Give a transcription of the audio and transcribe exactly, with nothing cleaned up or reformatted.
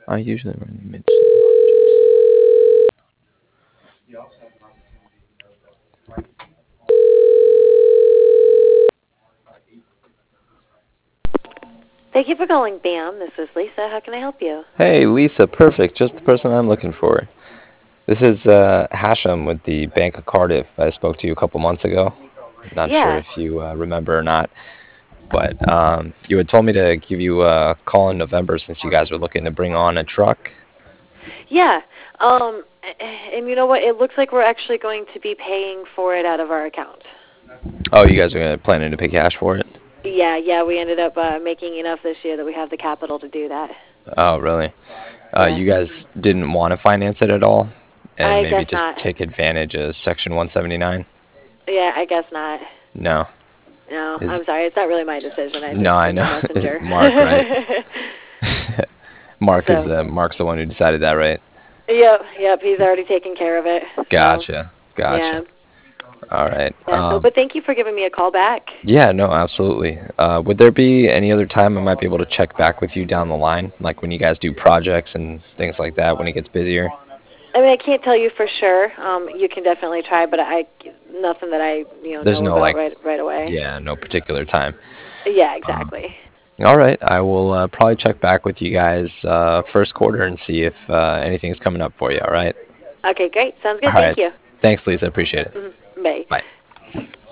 I usually run mid. Thank you for calling B A M. This is Lisa. How can I help you? Hey, Lisa, perfect. Just the person I'm looking for. This is uh, Hashem with the Bank of Cardiff. I spoke to you a couple months ago. Not sure Yeah. if you uh, remember or not, but um, you had told me to give you a call in November since you guys were looking to bring on a truck. Yeah. Um, and you know what? It looks like we're actually going to be paying for it out of our account. Oh, you guys are gonna planning to pay cash for it? Yeah, yeah. We ended up uh, making enough this year that we have the capital to do that. Oh, really? Uh, Yeah. you guys didn't want to finance it at all, and I maybe guess just not. take advantage of Section one seventy-nine? Yeah, I guess not. No. No, Is I'm sorry. It's not really my decision. I no, just I been the know. messenger. Mark, right? Mark is So, the Mark's the one who decided that, right? yep, yep. He's already taken care of it. So, Gotcha. yeah. Gotcha. All right. Yeah, so, Um, but thank you for giving me a call back. yeah, no, absolutely. Uh, would there be any other time I might be able to check back with you down the line, like when you guys do projects and things like that, when it gets busier? I mean, I can't tell you for sure. Um, you can definitely try, but I nothing that I you know There's know no about like, right right away. yeah, no particular time. Yeah, Um, exactly. all right, I will uh, probably check back with you guys uh, first quarter and see if uh, anything's coming up for you. All right. Okay, great. Sounds All good. Thank right. you. Thanks, Lisa. Appreciate it. Mhm. Bye. Bye.